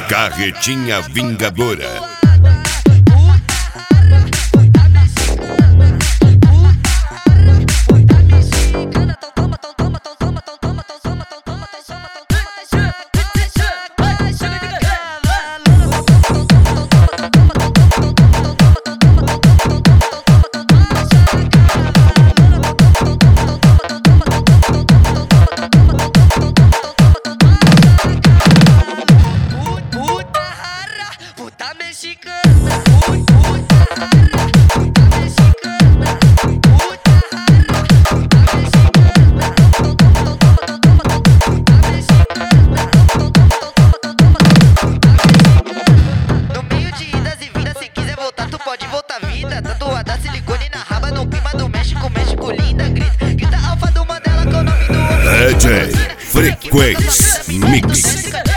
Carretinha Vingadora. Tatuada silicone na raba, no clima do México, México linda, grita alfa do Mandela com o nome do DJ Frequência Mix.